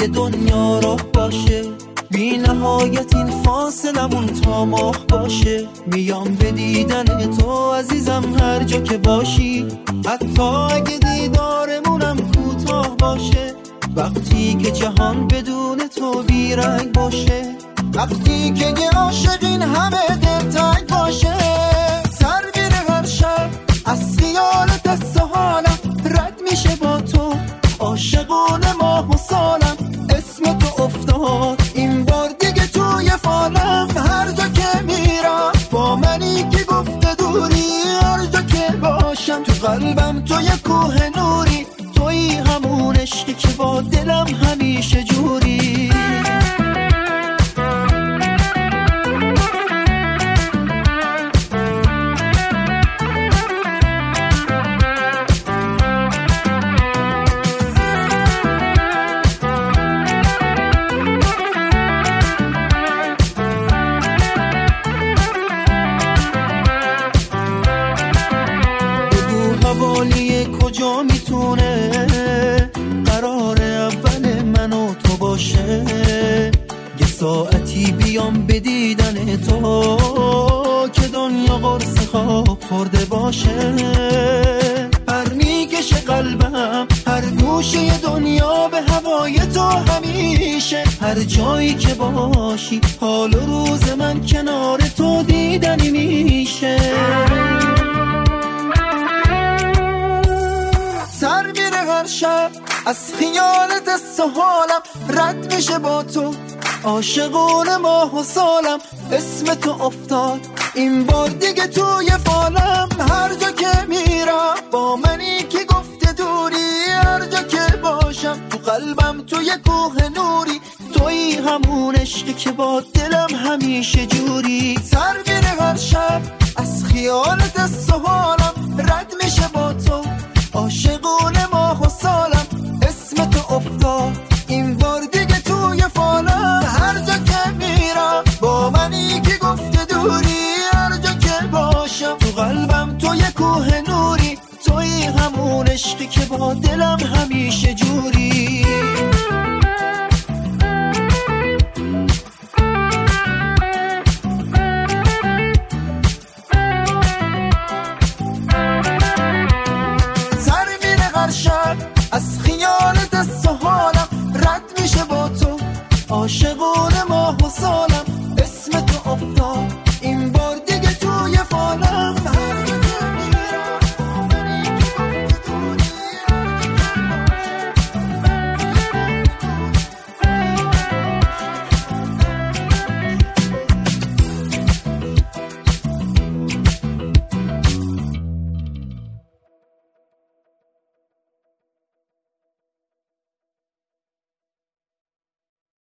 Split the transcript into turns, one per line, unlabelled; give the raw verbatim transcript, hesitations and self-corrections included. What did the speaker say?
یه دنیا راه باشه، بی نهایت این فاصلمون تا ماه باشه. میام به دیدن تو عزیزم هر جا که باشی، حتی اگه دیدارمونم کوتاه باشه. وقتی که جهان بدون تو بیرنگ باشه، وقتی که یه عاشقین همه دلتنگ باشه. سر میره هر شب از خیال دست و حالم، رد میشه با تو عاشقونه ماه و سالم. اسم تو افتاد این بار دیگه توی فالم، هر جا که میرم با منی که گفته دوری. هر جا که باشم تو قلبم تو یه کوه نوری، توی همون عشقی که با دلم همیشه جوری. حوالی کجا میتونه قرار اول من و تو باشه؟ یه ساعتی بیام به دیدن تو که دنیا قرص خواب خورده باشه. هر میکشه قلبم هر گوشه دنیا به هوای تو همیشه. هر جایی که باشی حال و روز من کنار تو دیدنی میشه. سر میره هر شب از خیال دست و حالم، رد میشه با تو عاشقون ماه و سالم. اسم تو افتاد این بار دیگه توی فالم، هر جا که میرم با منی که گفته دوری. هر جا که باشم تو قلبم تو یه کوه نوری، توی همون عشقی که با دلم همیشه جوری. سر میره هر شب از خیال دست و حالم، رد میشه با تو عاشقون ماه و سالم. اسم تو افتاد این بار دیگه توی فالم، هر جا که میرم با منی که گفته دوری. هر جا که باشم تو قلبم تو یه کوه نوری، توی همون عشقی که با دلم همیشه جوری. از خیال دست و حالم، رد میشه با تو عاشقون ماه و سال.